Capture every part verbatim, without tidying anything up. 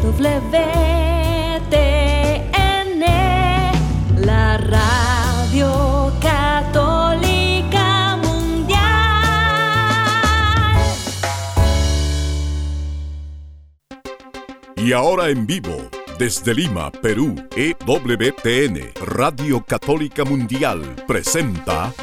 W T N, la radio católica mundial. Y ahora en vivo, desde Lima, Perú, E W T N, Radio Católica Mundial, presenta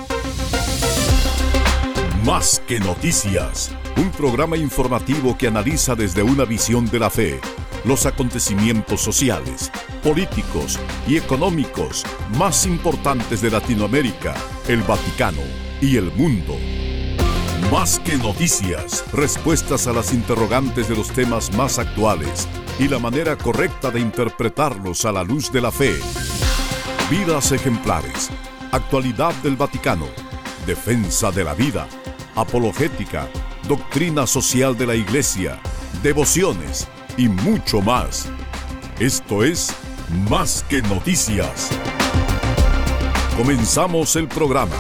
Más que Noticias, un programa informativo que analiza desde una visión de la fe los acontecimientos sociales, políticos y económicos más importantes de Latinoamérica, el Vaticano y el mundo. Más que noticias, respuestas a las interrogantes de los temas más actuales y la manera correcta de interpretarlos a la luz de la fe. Vidas ejemplares, actualidad del Vaticano, defensa de la vida, apologética, doctrina social de la Iglesia, devociones y mucho más. Esto es Más que Noticias. Comenzamos el programa.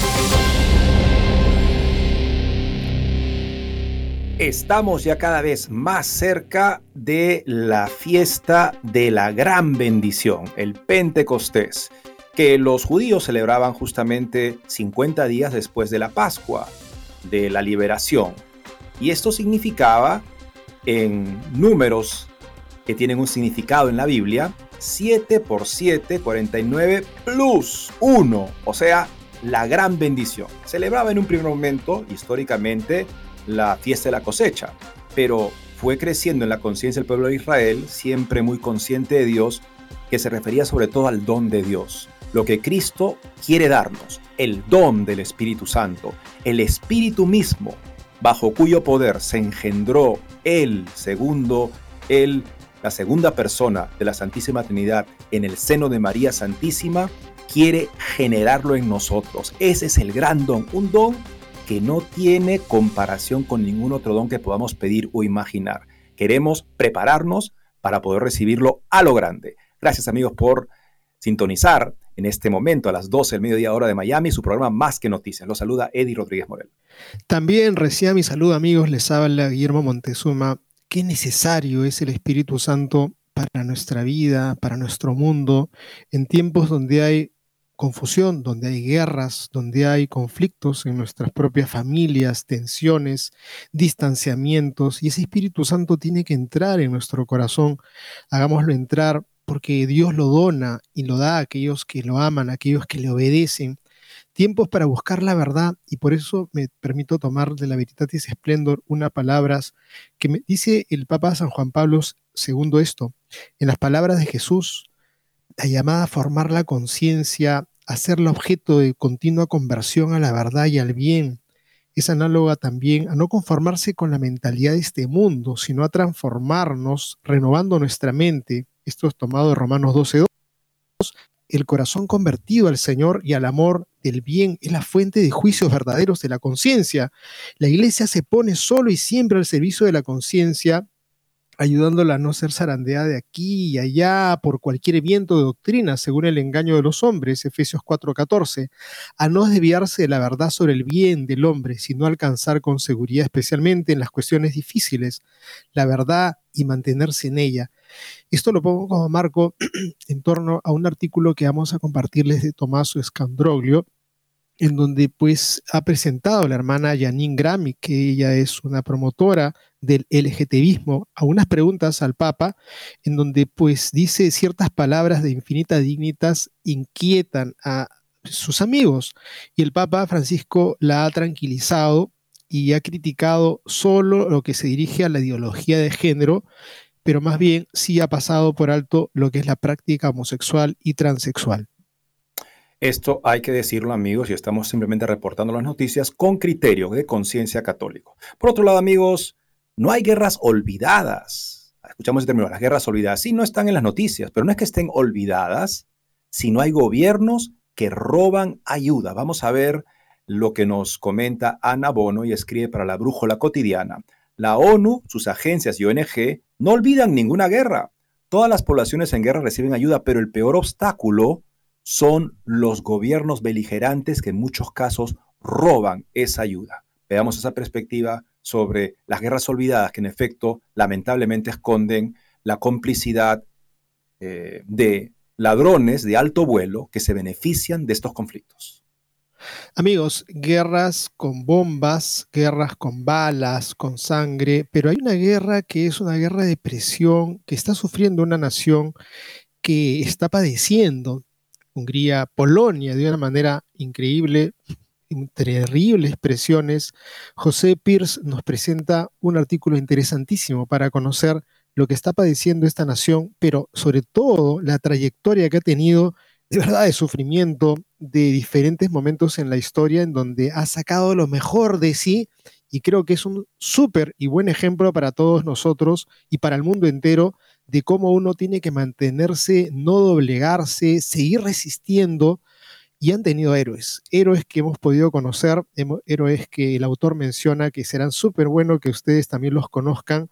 Estamos ya cada vez más cerca de la fiesta de la gran bendición, el Pentecostés, que los judíos celebraban justamente cincuenta días después de la Pascua, de la liberación. Y esto significaba, en números que tienen un significado en la Biblia, siete por siete, cuarenta y nueve plus uno, o sea, la gran bendición. Celebraba en un primer momento, históricamente, la fiesta de la cosecha, pero fue creciendo en la conciencia del pueblo de Israel, siempre muy consciente de Dios, que se refería sobre todo al don de Dios, lo que Cristo quiere darnos, el don del Espíritu Santo, el Espíritu mismo, bajo cuyo poder se engendró el segundo, el, la segunda persona de la Santísima Trinidad en el seno de María Santísima, quiere generarlo en nosotros. Ese es el gran don, un don que no tiene comparación con ningún otro don que podamos pedir o imaginar. Queremos prepararnos para poder recibirlo a lo grande. Gracias, amigos, por sintonizar en este momento a las doce del mediodía hora de Miami su programa Más que Noticias. Los saluda Eddie Rodríguez Morel. También reciba mi saludo, amigos. Les habla Guillermo Montezuma. Qué necesario es el Espíritu Santo para nuestra vida, para nuestro mundo, en tiempos donde hay confusión, donde hay guerras, donde hay conflictos en nuestras propias familias, tensiones, distanciamientos, y ese Espíritu Santo tiene que entrar en nuestro corazón. Hagámoslo entrar porque Dios lo dona y lo da a aquellos que lo aman, a aquellos que le obedecen. Tiempos para buscar la verdad, y por eso me permito tomar de la Veritatis Splendor unas palabras que me dice el Papa San Juan Pablo segundo esto, en las palabras de Jesús: la llamada a formar la conciencia, a serla objeto de continua conversión a la verdad y al bien, es análoga también a no conformarse con la mentalidad de este mundo, sino a transformarnos, renovando nuestra mente. Esto es tomado de Romanos doce dos. El corazón convertido al Señor y al amor del bien es la fuente de juicios verdaderos de la conciencia. La Iglesia se pone solo y siempre al servicio de la conciencia, ayudándola a no ser zarandeada de aquí y allá por cualquier viento de doctrina, según el engaño de los hombres, Efesios cuatro catorce, a no desviarse de la verdad sobre el bien del hombre, sino alcanzar con seguridad, especialmente en las cuestiones difíciles, la verdad y mantenerse en ella. Esto lo pongo como marco en torno a un artículo que vamos a compartirles de Tommaso Scandroglio, en donde pues ha presentado la hermana Janine Grammy, que ella es una promotora del LGTBismo, a unas preguntas al Papa, en donde pues dice ciertas palabras de infinita dignitas inquietan a sus amigos, y el Papa Francisco la ha tranquilizado y ha criticado solo lo que se dirige a la ideología de género, pero más bien sí ha pasado por alto lo que es la práctica homosexual y transexual. Esto hay que decirlo, amigos, y estamos simplemente reportando las noticias con criterio de conciencia católico. Por otro lado, amigos, no hay guerras olvidadas. Escuchamos el término, las guerras olvidadas. Sí, no están en las noticias, pero no es que estén olvidadas, sino hay gobiernos que roban ayuda. Vamos a ver lo que nos comenta Ana Bono y escribe para la Brújula Cotidiana. La ONU, sus agencias y O N G no olvidan ninguna guerra. Todas las poblaciones en guerra reciben ayuda, pero el peor obstáculo son los gobiernos beligerantes que en muchos casos roban esa ayuda. Veamos esa perspectiva sobre las guerras olvidadas que en efecto lamentablemente esconden la complicidad eh, de ladrones de alto vuelo que se benefician de estos conflictos. Amigos, guerras con bombas, guerras con balas, con sangre, pero hay una guerra que es una guerra de presión que está sufriendo una nación que está padeciendo. Hungría, Polonia, de una manera increíble, en terribles presiones. José Pearce nos presenta un artículo interesantísimo para conocer lo que está padeciendo esta nación, pero sobre todo la trayectoria que ha tenido de verdad de sufrimiento, de diferentes momentos en la historia en donde ha sacado lo mejor de sí, y creo que es un súper y buen ejemplo para todos nosotros y para el mundo entero de cómo uno tiene que mantenerse, no doblegarse, seguir resistiendo. Y han tenido héroes, héroes que hemos podido conocer, héroes que el autor menciona que serán súper buenos que ustedes también los conozcan,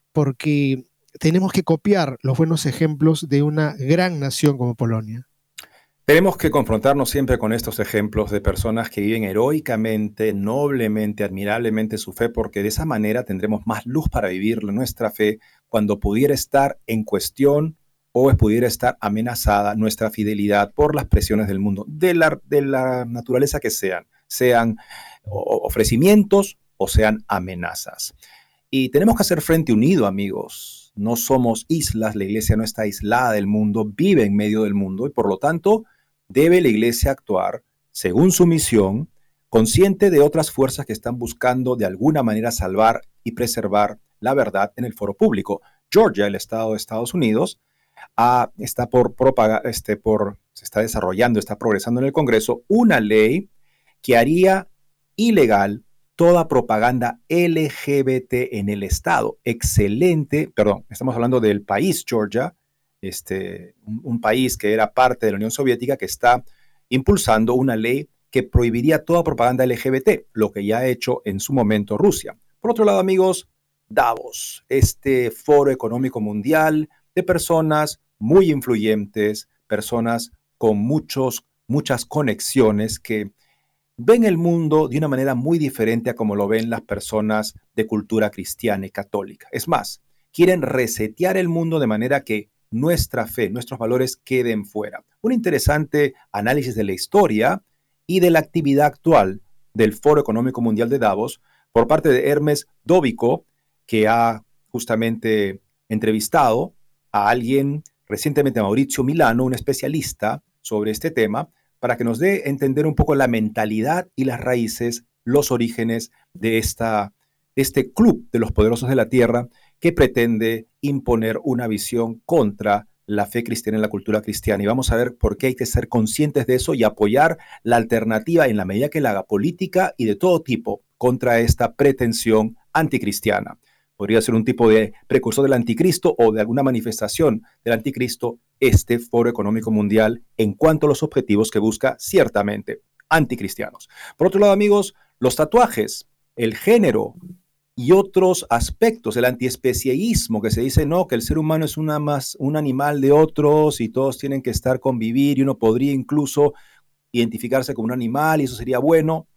porque tenemos que copiar los buenos ejemplos de una gran nación como Polonia. Tenemos que confrontarnos siempre con estos ejemplos de personas que viven heroicamente, noblemente, admirablemente su fe, porque de esa manera tendremos más luz para vivir nuestra fe cuando pudiera estar en cuestión o pudiera estar amenazada nuestra fidelidad por las presiones del mundo, de la, de la naturaleza que sean, sean ofrecimientos o sean amenazas. Y tenemos que hacer frente unido, amigos. No somos islas, la iglesia no está aislada del mundo, vive en medio del mundo y por lo tanto debe la iglesia actuar según su misión, consciente de otras fuerzas que están buscando de alguna manera salvar y preservar la verdad en el foro público. Georgia, el estado de Estados Unidos, Ah, está por propagar, este, por, se está desarrollando, está progresando en el Congreso una ley que haría ilegal toda propaganda L G B T en el estado. Excelente, perdón, estamos hablando del país Georgia, este, un, un país que era parte de la Unión Soviética que está impulsando una ley que prohibiría toda propaganda L G B T, lo que ya ha hecho en su momento Rusia. Por otro lado, amigos, Davos, este foro económico mundial de personas muy influyentes, personas con muchos, muchas conexiones que ven el mundo de una manera muy diferente a como lo ven las personas de cultura cristiana y católica. Es más, quieren resetear el mundo de manera que nuestra fe, nuestros valores queden fuera. Un interesante análisis de la historia y de la actividad actual del Foro Económico Mundial de Davos por parte de Hermes Dóbico, que ha justamente entrevistado a alguien recientemente, a Maurizio Milano, un especialista sobre este tema, para que nos dé a entender un poco la mentalidad y las raíces, los orígenes de esta, este club de los poderosos de la tierra que pretende imponer una visión contra la fe cristiana y la cultura cristiana. Y vamos a ver por qué hay que ser conscientes de eso y apoyar la alternativa en la medida que la haga política y de todo tipo contra esta pretensión anticristiana. Podría ser un tipo de precursor del anticristo o de alguna manifestación del anticristo, este Foro Económico Mundial, en cuanto a los objetivos que busca, ciertamente, anticristianos. Por otro lado, amigos, los tatuajes, el género y otros aspectos, el antiespecieísmo, que se dice, no, que el ser humano es una más, un animal de otros y todos tienen que estar, convivir, y uno podría incluso identificarse como un animal y eso sería bueno.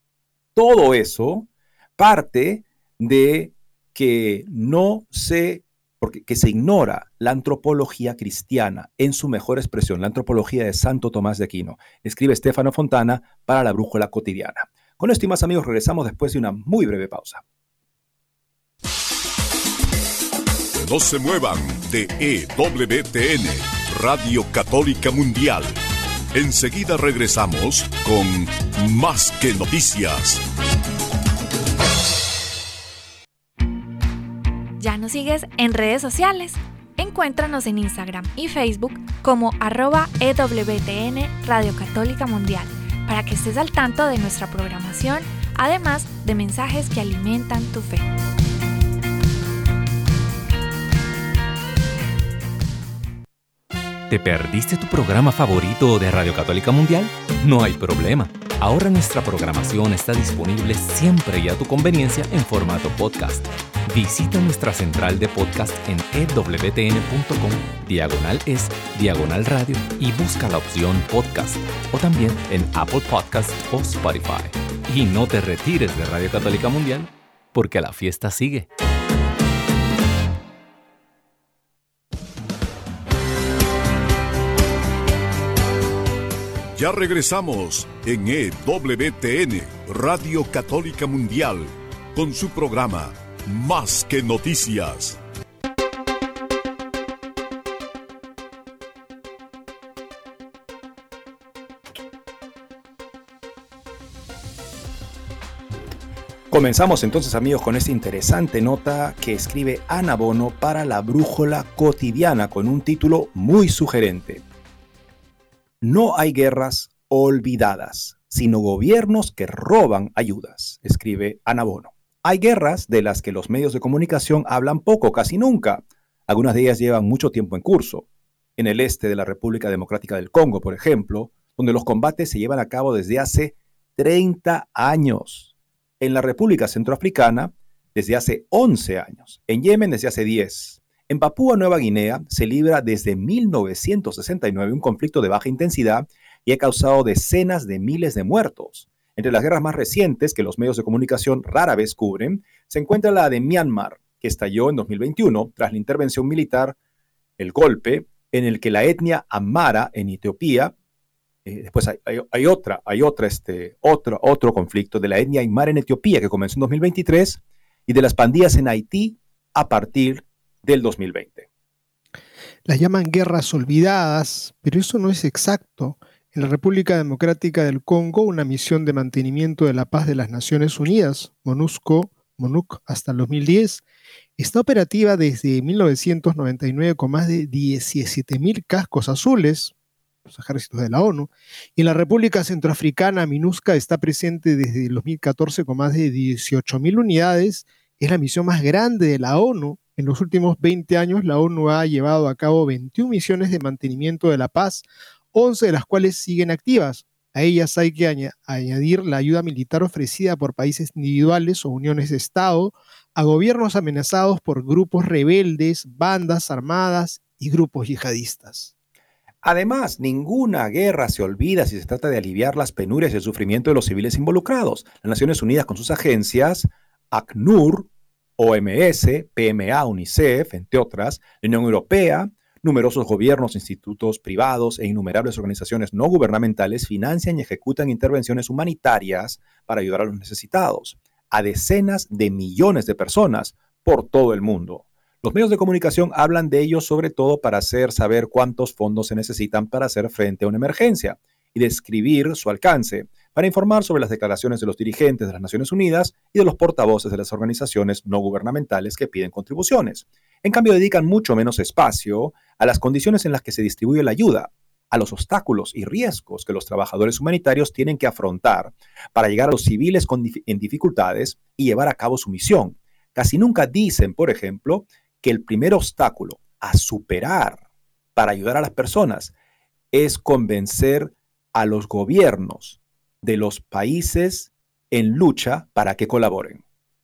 Todo eso parte de que no se, porque que se ignora la antropología cristiana en su mejor expresión, la antropología de Santo Tomás de Aquino. Escribe Stefano Fontana para la Brújula Cotidiana. Con esto y más, amigos, regresamos después de una muy breve pausa. No se muevan de E W T N, Radio Católica Mundial. Enseguida regresamos con Más que Noticias. ¿Ya nos sigues en redes sociales? Encuéntranos en Instagram y Facebook como arroba E W T N Radio Católica Mundial para que estés al tanto de nuestra programación, además de mensajes que alimentan tu fe. ¿Te perdiste tu programa favorito de Radio Católica Mundial? No hay problema. Ahora nuestra programación está disponible siempre y a tu conveniencia en formato podcast. Visita nuestra central de podcast en ewtn.com, diagonal es, diagonal radio y busca la opción podcast o también en Apple Podcast o Spotify. Y no te retires de Radio Católica Mundial porque la fiesta sigue. Ya regresamos en E W T N, Radio Católica Mundial, con su programa Más que Noticias. Comenzamos entonces, amigos, con esta interesante nota que escribe Ana Bono para la Brújula Cotidiana con un título muy sugerente. No hay guerras olvidadas, sino gobiernos que roban ayudas, escribe Ana Bono. Hay guerras de las que los medios de comunicación hablan poco, casi nunca. Algunas de ellas llevan mucho tiempo en curso. En el este de la República Democrática del Congo, por ejemplo, donde los combates se llevan a cabo desde hace treinta años. En la República Centroafricana, desde hace once años. En Yemen, desde hace diez. En Papúa Nueva Guinea, se libra desde mil novecientos sesenta y nueve un conflicto de baja intensidad y ha causado decenas de miles de muertos. Entre las guerras más recientes, que los medios de comunicación rara vez cubren, se encuentra la de Myanmar, que estalló en dos mil veintiuno tras la intervención militar, el golpe, en el que la etnia Amhara en Etiopía. Eh, después hay, hay, hay otra, hay otra, este, otro, otro conflicto de la etnia Aymara en Etiopía que comenzó en dos mil veintitrés y de las pandillas en Haití a partir del dos mil veinte. Las llaman guerras olvidadas, pero eso no es exacto. En la República Democrática del Congo, una misión de mantenimiento de la paz de las Naciones Unidas, MONUSCO, MONUC hasta el dos mil diez, está operativa desde mil novecientos noventa y nueve con más de diecisiete mil cascos azules, los ejércitos de la ONU, y en la República Centroafricana, MINUSCA está presente desde el dos mil catorce con más de dieciocho mil unidades. Es la misión más grande de la ONU. En los últimos veinte años, la ONU ha llevado a cabo veintiuna misiones de mantenimiento de la paz, once de las cuales siguen activas. A ellas hay que añ- añadir la ayuda militar ofrecida por países individuales o uniones de Estado a gobiernos amenazados por grupos rebeldes, bandas armadas y grupos yihadistas. Además, ninguna guerra se olvida si se trata de aliviar las penurias y el sufrimiento de los civiles involucrados. Las Naciones Unidas con sus agencias, ACNUR, O M S, P M A, UNICEF, entre otras, la Unión Europea, numerosos gobiernos, institutos privados e innumerables organizaciones no gubernamentales financian y ejecutan intervenciones humanitarias para ayudar a los necesitados, a decenas de millones de personas por todo el mundo. Los medios de comunicación hablan de ello sobre todo para hacer saber cuántos fondos se necesitan para hacer frente a una emergencia y describir su alcance, para informar sobre las declaraciones de los dirigentes de las Naciones Unidas y de los portavoces de las organizaciones no gubernamentales que piden contribuciones. En cambio, dedican mucho menos espacio a las condiciones en las que se distribuye la ayuda, a los obstáculos y riesgos que los trabajadores humanitarios tienen que afrontar para llegar a los civiles con dif- en dificultades y llevar a cabo su misión. Casi nunca dicen, por ejemplo, que el primer obstáculo a superar para ayudar a las personas es convencer a los gobiernos de los países en lucha para que colaboren.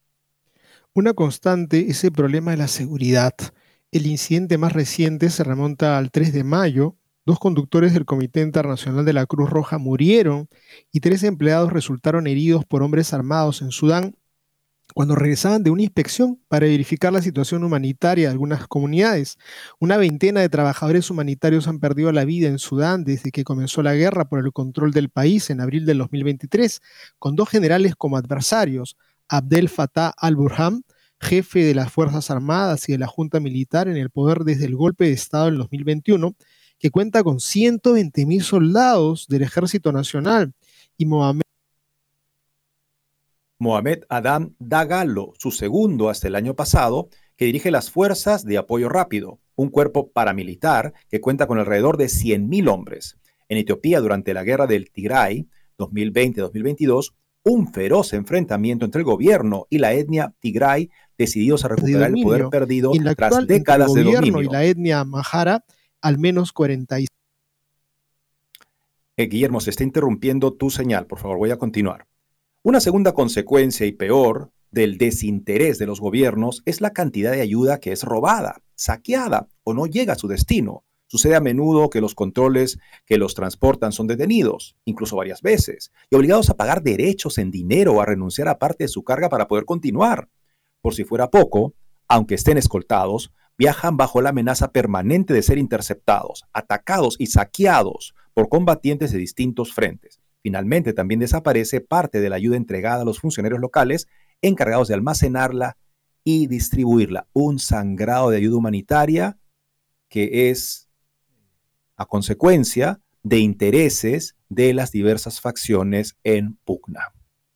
Una constante es el problema de la seguridad. El incidente más reciente se remonta al tres de mayo. Dos conductores del Comité Internacional de la Cruz Roja murieron y tres empleados resultaron heridos por hombres armados en Sudán cuando regresaban de una inspección para verificar la situación humanitaria de algunas comunidades. Una veintena de trabajadores humanitarios han perdido la vida en Sudán desde que comenzó la guerra por el control del país en abril del dos mil veintitrés, con dos generales como adversarios, Abdel Fattah al-Burhan, jefe de las Fuerzas Armadas y de la Junta Militar en el poder desde el golpe de Estado en dos mil veintiuno, que cuenta con ciento veinte mil soldados del Ejército Nacional, y Mohamed Mohamed Adam Dagalo, su segundo hasta el año pasado, que dirige las Fuerzas de Apoyo Rápido, un cuerpo paramilitar que cuenta con alrededor de cien mil hombres. En Etiopía, durante la guerra del Tigray, dos mil veinte a dos mil veintidós, un feroz enfrentamiento entre el gobierno y la etnia Tigray, decididos a recuperar el poder perdido tras décadas de dominio. El gobierno y la etnia Amhara, al menos cuarenta y seis. Eh, Guillermo, se está interrumpiendo tu señal, por favor, voy a continuar. Una segunda consecuencia y peor del desinterés de los gobiernos es la cantidad de ayuda que es robada, saqueada o no llega a su destino. Sucede a menudo que los controles que los transportan son detenidos, incluso varias veces, y obligados a pagar derechos en dinero o a renunciar a parte de su carga para poder continuar. Por si fuera poco, aunque estén escoltados, viajan bajo la amenaza permanente de ser interceptados, atacados y saqueados por combatientes de distintos frentes. Finalmente, también desaparece parte de la ayuda entregada a los funcionarios locales encargados de almacenarla y distribuirla. Un sangrado de ayuda humanitaria que es a consecuencia de intereses de las diversas facciones en pugna.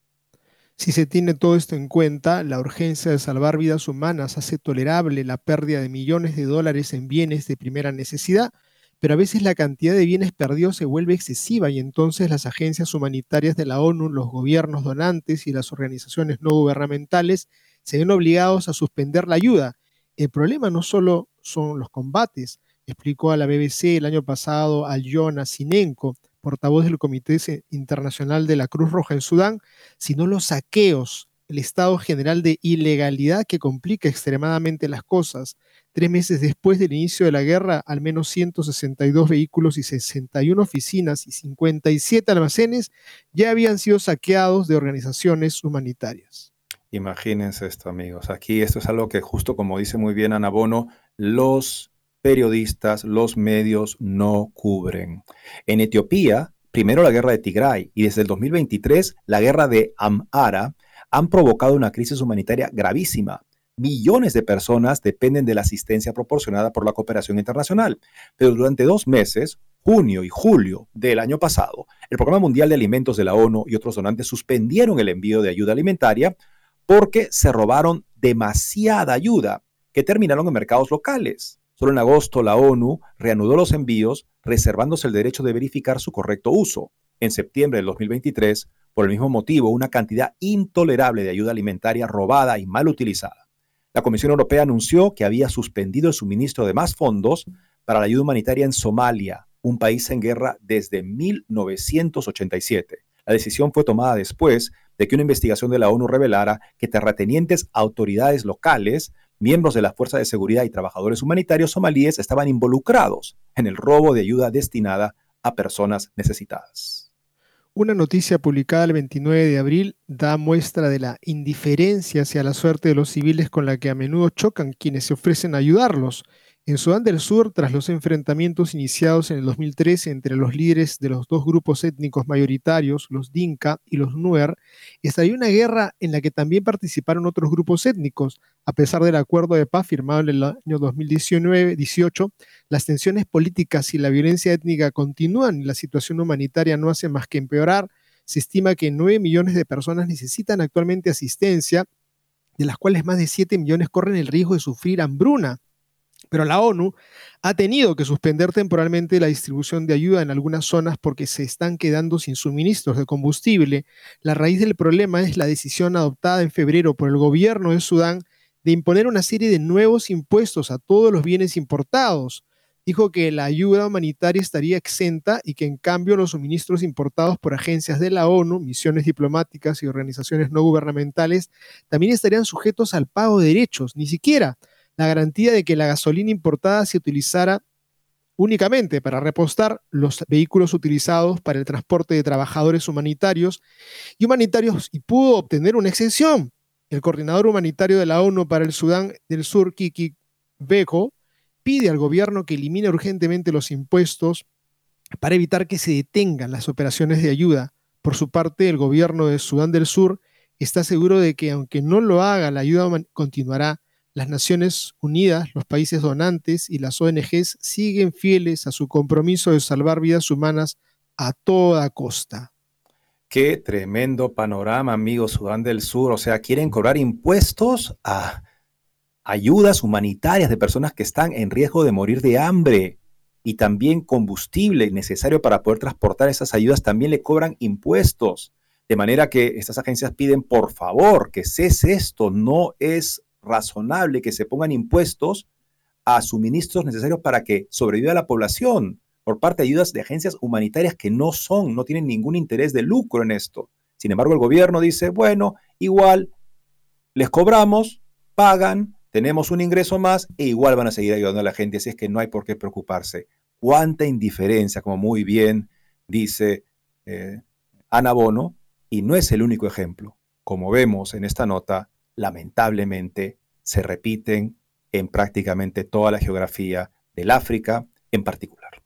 Si se tiene todo esto en cuenta, la urgencia de salvar vidas humanas hace tolerable la pérdida de millones de dólares en bienes de primera necesidad, pero a veces la cantidad de bienes perdidos se vuelve excesiva y entonces las agencias humanitarias de la ONU, los gobiernos donantes y las organizaciones no gubernamentales se ven obligados a suspender la ayuda. El problema no solo son los combates, explicó a la B B C el año pasado Aljona Sinenko, portavoz del Comité Internacional de la Cruz Roja en Sudán, sino los saqueos, el estado general de ilegalidad que complica extremadamente las cosas. Tres meses después del inicio de la guerra, al menos ciento sesenta y dos vehículos y sesenta y una oficinas y cincuenta y siete almacenes ya habían sido saqueados de organizaciones humanitarias. Imagínense esto, amigos. Aquí esto es algo que justo como dice muy bien Ana Bono, los periodistas, los medios no cubren. En Etiopía, primero la guerra de Tigray y desde el dos mil veintitrés la guerra de Amhara han provocado una crisis humanitaria gravísima. Millones de personas dependen de la asistencia proporcionada por la cooperación internacional. Pero durante dos meses, junio y julio del año pasado, el Programa Mundial de Alimentos de la ONU y otros donantes suspendieron el envío de ayuda alimentaria porque se robaron demasiada ayuda que terminaron en mercados locales. Solo en agosto la ONU reanudó los envíos, reservándose el derecho de verificar su correcto uso. En septiembre del dos mil veintitrés, por el mismo motivo, una cantidad intolerable de ayuda alimentaria robada y mal utilizada. La Comisión Europea anunció que había suspendido el suministro de más fondos para la ayuda humanitaria en Somalia, un país en guerra desde mil novecientos ochenta y siete. La decisión fue tomada después de que una investigación de la ONU revelara que terratenientes autoridades locales, miembros de la Fuerza de Seguridad y trabajadores humanitarios somalíes estaban involucrados en el robo de ayuda destinada a personas necesitadas. Una noticia publicada el veintinueve de abril da muestra de la indiferencia hacia la suerte de los civiles con la que a menudo chocan quienes se ofrecen a ayudarlos. En Sudán del Sur, tras los enfrentamientos iniciados en el dos mil trece entre los líderes de los dos grupos étnicos mayoritarios, los Dinka y los Nuer, estalló una guerra en la que también participaron otros grupos étnicos. A pesar del acuerdo de paz firmado en el año dos mil dieciocho, las tensiones políticas y la violencia étnica continúan y la situación humanitaria no hace más que empeorar. Se estima que nueve millones de personas necesitan actualmente asistencia, de las cuales más de siete millones corren el riesgo de sufrir hambruna. Pero la ONU ha tenido que suspender temporalmente la distribución de ayuda en algunas zonas porque se están quedando sin suministros de combustible. La raíz del problema es la decisión adoptada en febrero por el gobierno de Sudán de imponer una serie de nuevos impuestos a todos los bienes importados. Dijo que la ayuda humanitaria estaría exenta y que en cambio los suministros importados por agencias de la ONU, misiones diplomáticas y organizaciones no gubernamentales también estarían sujetos al pago de derechos. Ni siquiera la garantía de que la gasolina importada se utilizara únicamente para repostar los vehículos utilizados para el transporte de trabajadores humanitarios y humanitarios y pudo obtener una exención. El coordinador humanitario de la ONU para el Sudán del Sur, Kiki Beko, pide al gobierno que elimine urgentemente los impuestos para evitar que se detengan las operaciones de ayuda. Por su parte, el gobierno de Sudán del Sur está seguro de que aunque no lo haga, la ayuda continuará. Las Naciones Unidas, los países donantes y las O N Ges siguen fieles a su compromiso de salvar vidas humanas a toda costa. Qué tremendo panorama, amigos, Sudán del Sur. O sea, quieren cobrar impuestos a ayudas humanitarias de personas que están en riesgo de morir de hambre. Y también combustible necesario para poder transportar esas ayudas también le cobran impuestos. De manera que estas agencias piden, por favor, que cese esto. No es razonable que se pongan impuestos a suministros necesarios para que sobreviva la población por parte de ayudas de agencias humanitarias que no son, no tienen ningún interés de lucro en esto. Sin embargo, el gobierno dice, bueno, igual les cobramos, pagan, tenemos un ingreso más e igual van a seguir ayudando a la gente, así es que no hay por qué preocuparse. Cuánta indiferencia, como muy bien dice eh, Ana Bono, y no es el único ejemplo. Como vemos en esta nota, lamentablemente se repiten en prácticamente toda la geografía del África en particular.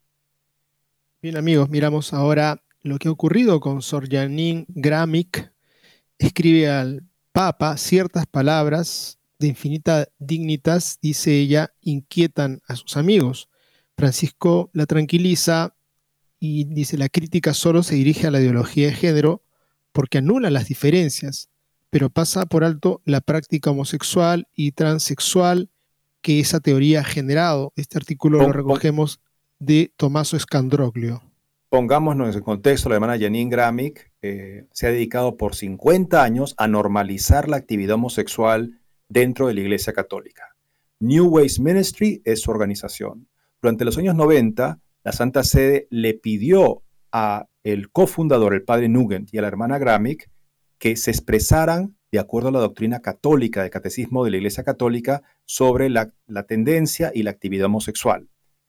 Bien, amigos, miramos ahora lo que ha ocurrido con Sor Janine Gramick. Escribe al Papa ciertas palabras de infinita dignitas, dice ella, inquietan a sus amigos. Francisco la tranquiliza y dice: la crítica solo se dirige a la ideología de género porque anula las diferencias, pero pasa por alto la práctica homosexual y transexual que esa teoría ha generado. Este artículo lo recogemos de Tommaso Scandroglio. Pongámonos en contexto, la hermana Janine Gramick eh, se ha dedicado por cincuenta años a normalizar la actividad homosexual dentro de la Iglesia Católica. New Ways Ministry es su organización. Durante los años noventa, la Santa Sede le pidió a el cofundador, el padre Nugent, y a la hermana Gramick que se expresaran de acuerdo a la doctrina católica, del catecismo de la Iglesia Católica, sobre la, la tendencia y la actividad homosexual.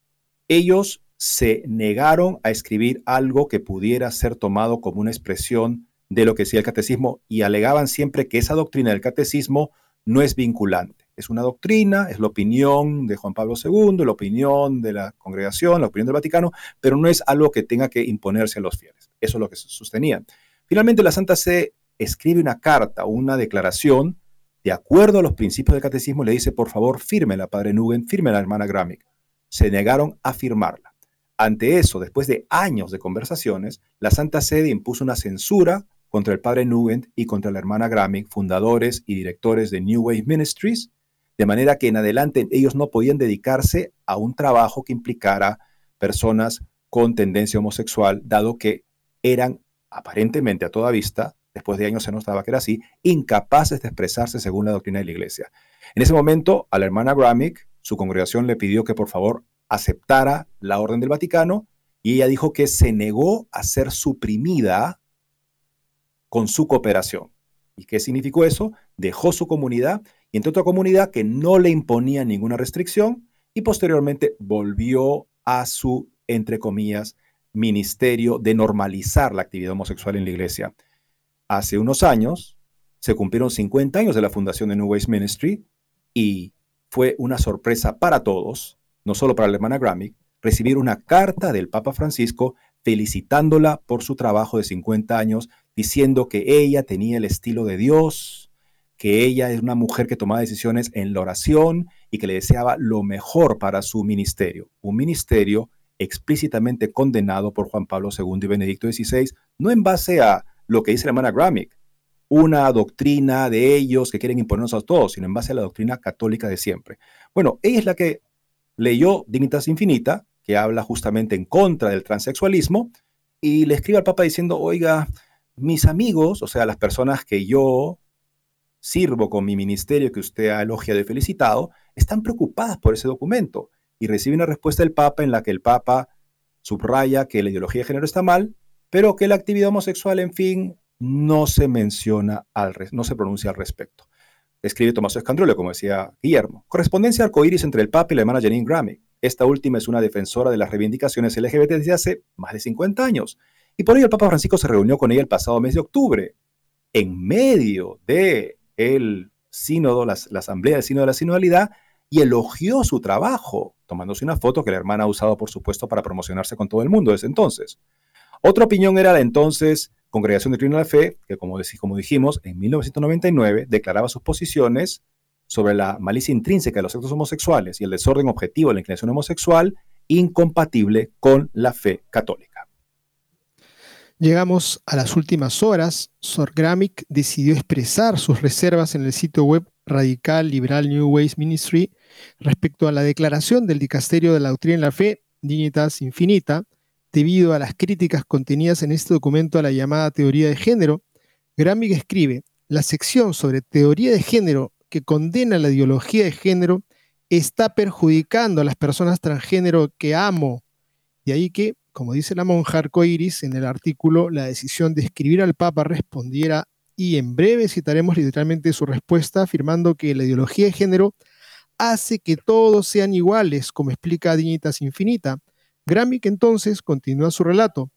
Ellos se negaron a escribir algo que pudiera ser tomado como una expresión de lo que decía el catecismo y alegaban siempre que esa doctrina del catecismo no es vinculante. Es una doctrina, es la opinión de Juan Pablo segundo, la opinión de la congregación, la opinión del Vaticano, pero no es algo que tenga que imponerse a los fieles. Eso es lo que sostenían. Finalmente, la Santa Sede escribe una carta, una declaración, de acuerdo a los principios del catecismo, le dice: por favor, fírmela, padre Nugent, fírmela, hermana Gramick. Se negaron a firmarla. Ante eso, después de años de conversaciones, la Santa Sede impuso una censura contra el padre Nugent y contra la hermana Gramick, fundadores y directores de New Wave Ministries, de manera que en adelante ellos no podían dedicarse a un trabajo que implicara personas con tendencia homosexual, dado que eran aparentemente a toda vista, después de años se notaba que era así, incapaces de expresarse según la doctrina de la Iglesia. En ese momento, a la hermana Gramick, su congregación le pidió que por favor aceptara la orden del Vaticano y ella dijo que se negó a ser suprimida con su cooperación. ¿Y qué significó eso? Dejó su comunidad y entró a otra comunidad que no le imponía ninguna restricción y posteriormente volvió a su, entre comillas, ministerio de normalizar la actividad homosexual en la Iglesia. Hace unos años se cumplieron cincuenta años de la fundación de New Ways Ministry y fue una sorpresa para todos, no solo para la hermana Gramick, recibir una carta del Papa Francisco felicitándola por su trabajo de cincuenta años, diciendo que ella tenía el estilo de Dios, que ella es una mujer que tomaba decisiones en la oración y que le deseaba lo mejor para su ministerio. Un ministerio explícitamente condenado por Juan Pablo segundo y Benedicto dieciséis, no en base a lo que dice la hermana Gramick, una doctrina de ellos que quieren imponernos a todos, sino en base a la doctrina católica de siempre. Bueno, ella es la que leyó Dignitas Infinita, que habla justamente en contra del transexualismo, y le escribe al Papa diciendo: oiga, mis amigos, o sea, las personas que yo sirvo con mi ministerio, que usted ha elogiado y felicitado, están preocupadas por ese documento. Y recibe una respuesta del Papa en la que el Papa subraya que la ideología de género está mal, pero que la actividad homosexual, en fin, no se menciona, al no se pronuncia al respecto. Escribe Tommaso Scandroglio, como decía Guillermo. Correspondencia arcoíris entre el Papa y la hermana Janine Gramick. Esta última es una defensora de las reivindicaciones L G B T desde hace más de cincuenta años. Y por ello el Papa Francisco se reunió con ella el pasado mes de octubre, en medio del sínodo, la, la asamblea del sínodo de la sinodalidad, y elogió su trabajo, tomándose una foto que la hermana ha usado, por supuesto, para promocionarse con todo el mundo desde entonces. Otra opinión era la entonces Congregación de Doctrina de la Fe, que como, como dijimos, en mil novecientos noventa y nueve declaraba sus posiciones sobre la malicia intrínseca de los actos homosexuales y el desorden objetivo de la inclinación homosexual incompatible con la fe católica. Llegamos a las últimas horas. Sor Gramick decidió expresar sus reservas en el sitio web Radical Liberal New Ways Ministry respecto a la declaración del Dicasterio de la Doctrina de la Fe, Dignitas Infinita, debido a las críticas contenidas en este documento a la llamada teoría de género. Gramick escribe: la sección sobre teoría de género que condena la ideología de género está perjudicando a las personas transgénero que amo. De ahí que, como dice la monja arcoíris en el artículo, la decisión de escribir al Papa respondiera, y en breve citaremos literalmente su respuesta, afirmando que la ideología de género hace que todos sean iguales, como explica Dignitas Infinita. Gramick entonces continúa su relato.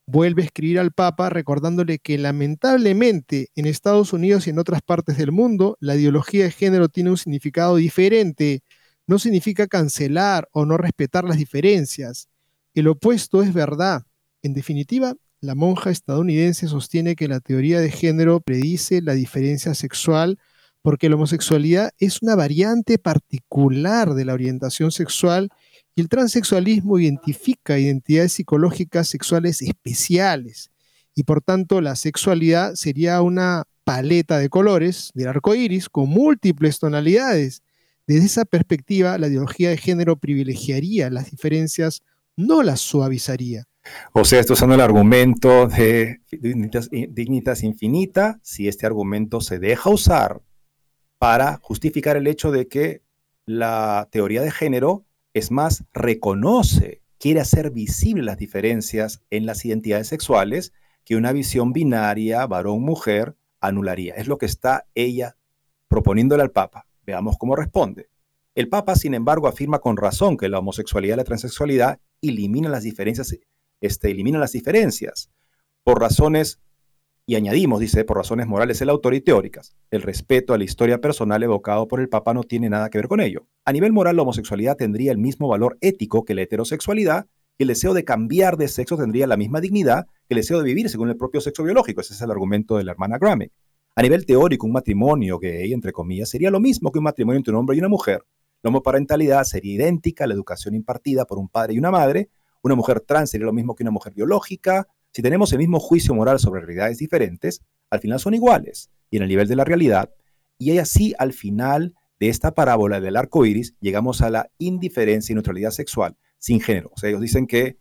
vuelve a escribir al Papa recordándole que lamentablemente en Estados Unidos y en otras partes del mundo la ideología de género tiene un significado diferente. No significa cancelar o no respetar las diferencias. El opuesto es verdad. En definitiva, la monja estadounidense sostiene que la teoría de género predice la diferencia sexual porque la homosexualidad es una variante particular de la orientación sexual y el transexualismo identifica identidades psicológicas sexuales especiales y por tanto la sexualidad sería una paleta de colores del arco iris con múltiples tonalidades. Desde esa perspectiva, la ideología de género privilegiaría las diferencias, no las suavizaría. O sea, esto usando el argumento de dignitas, dignitas infinita, si este argumento se deja usar para justificar el hecho de que la teoría de género, es más, reconoce, quiere hacer visibles las diferencias en las identidades sexuales que una visión binaria, varón-mujer, anularía. Es lo que está ella proponiéndole al Papa. Veamos cómo responde. El Papa, sin embargo, afirma con razón que la homosexualidad y la transexualidad eliminan las diferencias, este, eliminan las diferencias por razones, y añadimos, dice, por razones morales el autor y teóricas. El respeto a la historia personal evocado por el Papa no tiene nada que ver con ello. A nivel moral, la homosexualidad tendría el mismo valor ético que la heterosexualidad y el deseo de cambiar de sexo tendría la misma dignidad que el deseo de vivir según el propio sexo biológico. Ese es el argumento de la hermana Gramick. A nivel teórico, un matrimonio gay, entre comillas, sería lo mismo que un matrimonio entre un hombre y una mujer. La homoparentalidad sería idéntica a la educación impartida por un padre y una madre. Una mujer trans sería lo mismo que una mujer biológica. Si tenemos el mismo juicio moral sobre realidades diferentes, al final son iguales y en el nivel de la realidad. Y así, al final de esta parábola del arco iris, llegamos a la indiferencia y neutralidad sexual sin género. O sea, ellos dicen que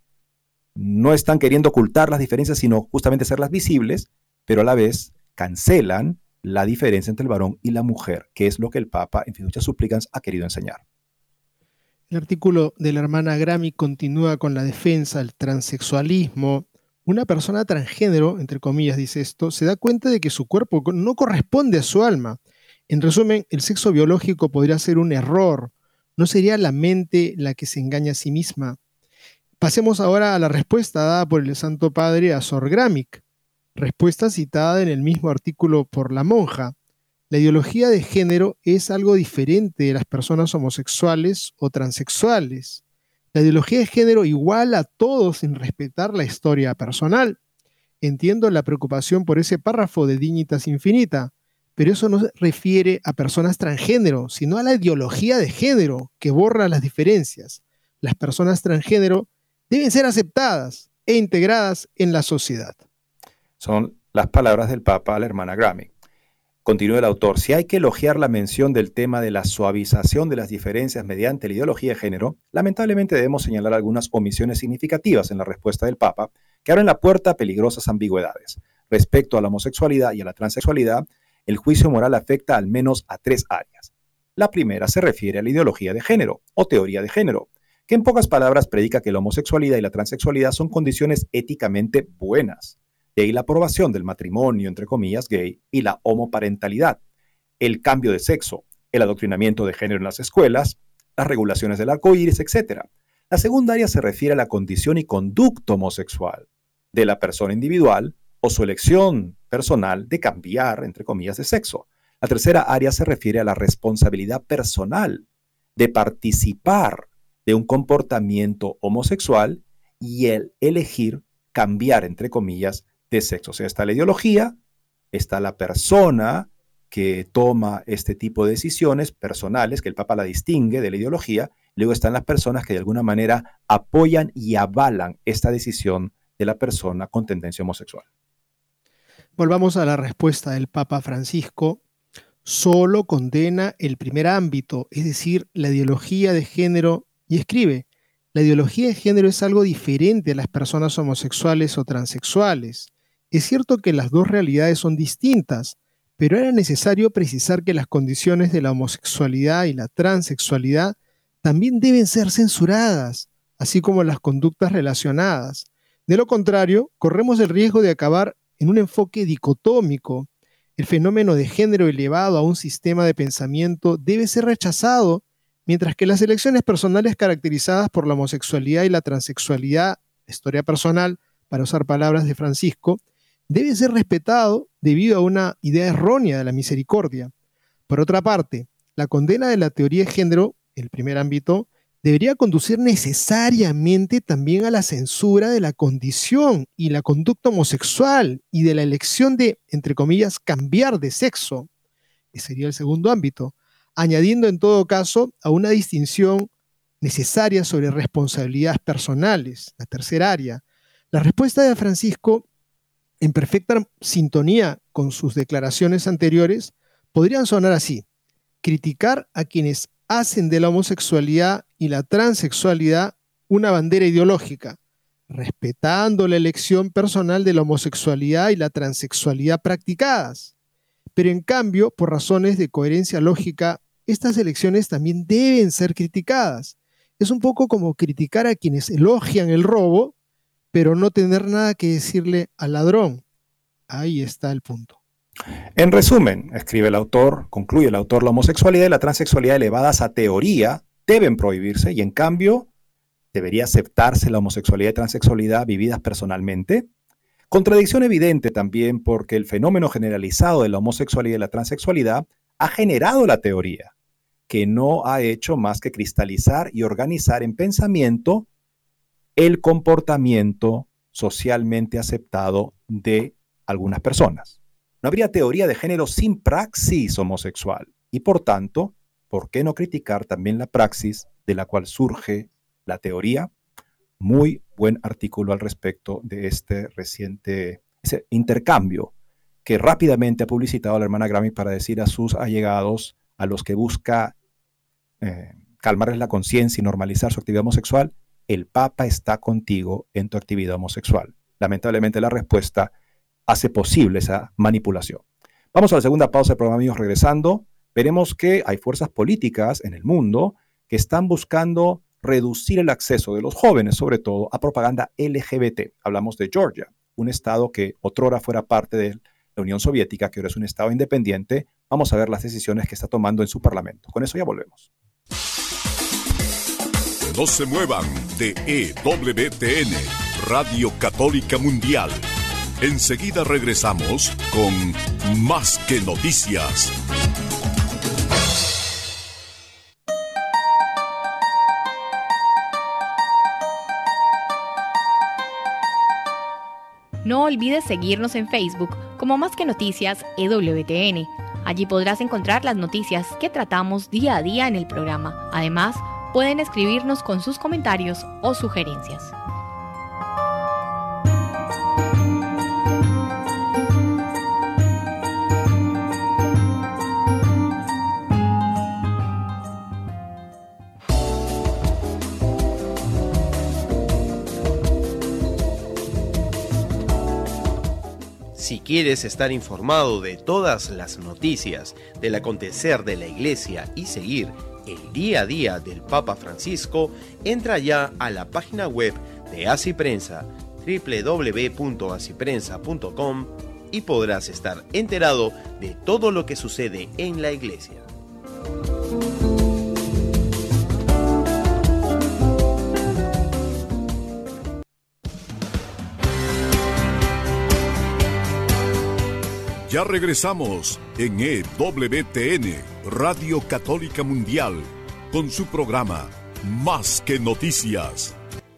no están queriendo ocultar las diferencias, sino justamente hacerlas visibles, pero a la vez cancelan la diferencia entre el varón y la mujer, que es lo que el Papa en Fiducia Supplicans ha querido enseñar. El artículo de la hermana Gramick continúa con la defensa del transexualismo. Una persona transgénero, entre comillas dice esto, se da cuenta de que su cuerpo no corresponde a su alma. En resumen, el sexo biológico podría ser un error. ¿No sería la mente la que se engaña a sí misma? Pasemos ahora a la respuesta dada por el Santo Padre a Sor Gramick. Respuesta citada en el mismo artículo por la monja. La ideología de género es algo diferente de las personas homosexuales o transexuales. La ideología de género iguala a todos sin respetar la historia personal. Entiendo la preocupación por ese párrafo de Dignitas Infinita, pero eso no se refiere a personas transgénero, sino a la ideología de género que borra las diferencias. Las personas transgénero deben ser aceptadas e integradas en la sociedad. Son las palabras del Papa a la hermana Gramick. Continúa el autor, si hay que elogiar la mención del tema de la suavización de las diferencias mediante la ideología de género, lamentablemente debemos señalar algunas omisiones significativas en la respuesta del Papa que abren la puerta a peligrosas ambigüedades. Respecto a la homosexualidad y a la transexualidad, el juicio moral afecta al menos a tres áreas. La primera se refiere a la ideología de género o teoría de género, que en pocas palabras predica que la homosexualidad y la transexualidad son condiciones éticamente buenas. De ahí la aprobación del matrimonio, entre comillas, gay, y la homoparentalidad, el cambio de sexo, el adoctrinamiento de género en las escuelas, las regulaciones del arco iris, etcétera. La segunda área se refiere a la condición y conducta homosexual de la persona individual o su elección personal de cambiar, entre comillas, de sexo. La tercera área se refiere a la responsabilidad personal de participar de un comportamiento homosexual y el elegir cambiar, entre comillas, de sexo. O sea, está la ideología, está la persona que toma este tipo de decisiones personales, que el Papa la distingue de la ideología, luego están las personas que de alguna manera apoyan y avalan esta decisión de la persona con tendencia homosexual. Volvamos a la respuesta del Papa Francisco. Solo condena el primer ámbito, es decir, la ideología de género, y escribe, la ideología de género es algo diferente a las personas homosexuales o transexuales. Es cierto que las dos realidades son distintas, pero era necesario precisar que las condiciones de la homosexualidad y la transexualidad también deben ser censuradas, así como las conductas relacionadas. De lo contrario, corremos el riesgo de acabar en un enfoque dicotómico. El fenómeno de género elevado a un sistema de pensamiento debe ser rechazado, mientras que las elecciones personales caracterizadas por la homosexualidad y la transexualidad, historia personal, para usar palabras de Francisco, debe ser respetado debido a una idea errónea de la misericordia. Por otra parte, la condena de la teoría de género, el primer ámbito, debería conducir necesariamente también a la censura de la condición y la conducta homosexual y de la elección de, entre comillas, cambiar de sexo. Ese sería el segundo ámbito, añadiendo en todo caso a una distinción necesaria sobre responsabilidades personales, la tercera área. La respuesta de Francisco, en perfecta sintonía con sus declaraciones anteriores, podrían sonar así: criticar a quienes hacen de la homosexualidad y la transexualidad una bandera ideológica, respetando la elección personal de la homosexualidad y la transexualidad practicadas. Pero en cambio, por razones de coherencia lógica, estas elecciones también deben ser criticadas. Es un poco como criticar a quienes elogian el robo, pero no tener nada que decirle al ladrón. Ahí está el punto. En resumen, escribe el autor, concluye el autor, la homosexualidad y la transexualidad elevadas a teoría deben prohibirse y en cambio debería aceptarse la homosexualidad y transexualidad vividas personalmente. Contradicción evidente también porque el fenómeno generalizado de la homosexualidad y la transexualidad ha generado la teoría, que no ha hecho más que cristalizar y organizar en pensamiento el comportamiento socialmente aceptado de algunas personas. No habría teoría de género sin praxis homosexual y por tanto, ¿por qué no criticar también la praxis de la cual surge la teoría? Muy buen artículo al respecto de este reciente ese intercambio que rápidamente ha publicitado la hermana Grammy para decir a sus allegados, a los que busca eh, calmarles la conciencia y normalizar su actividad homosexual: el Papa está contigo en tu actividad homosexual. Lamentablemente la respuesta hace posible esa manipulación. Vamos a la segunda pausa del programa, amigos. Regresando, veremos que hay fuerzas políticas en el mundo que están buscando reducir el acceso de los jóvenes, sobre todo, a propaganda L G B T. Hablamos de Georgia, un estado que otrora fuera parte de la Unión Soviética, que ahora es un estado independiente. Vamos a ver las decisiones que está tomando en su parlamento. Con eso ya volvemos. No se muevan de E W T N, Radio Católica Mundial. Enseguida regresamos con Más que Noticias. No olvides seguirnos en Facebook como Más que Noticias E W T N. Allí podrás encontrar las noticias que tratamos día a día en el programa. Además, pueden escribirnos con sus comentarios o sugerencias. Si quieres estar informado de todas las noticias del acontecer de la Iglesia y seguir el día a día del Papa Francisco, entra ya a la página web de Asiprensa, doble u doble u doble u punto asiprensa punto com, y podrás estar enterado de todo lo que sucede en la Iglesia. Ya regresamos en E W T N, Radio Católica Mundial, con su programa Más que Noticias.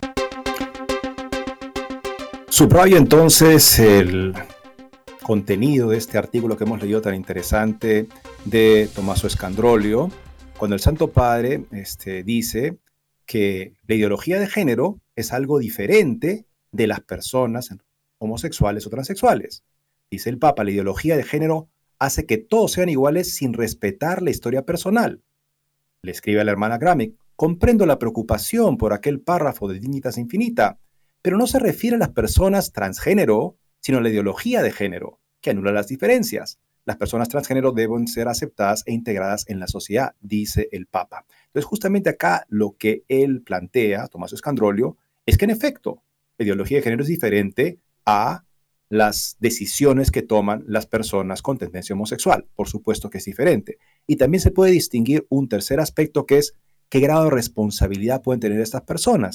Subrayo entonces el contenido de este artículo que hemos leído tan interesante de Tommaso Scandrolio, cuando el Santo Padre este, dice que la ideología de género es algo diferente de las personas homosexuales o transexuales. Dice el Papa, la ideología de género hace que todos sean iguales sin respetar la historia personal. Le escribe a la hermana Grammy: comprendo la preocupación por aquel párrafo de Dignitas Infinita, pero no se refiere a las personas transgénero, sino a la ideología de género, que anula las diferencias. Las personas transgénero deben ser aceptadas e integradas en la sociedad, dice el Papa. Entonces, justamente acá lo que él plantea, Tommaso Scandrolio, es que en efecto, la ideología de género es diferente a las decisiones que toman las personas con tendencia homosexual. Por supuesto que es diferente. Y también se puede distinguir un tercer aspecto, que es qué grado de responsabilidad pueden tener estas personas.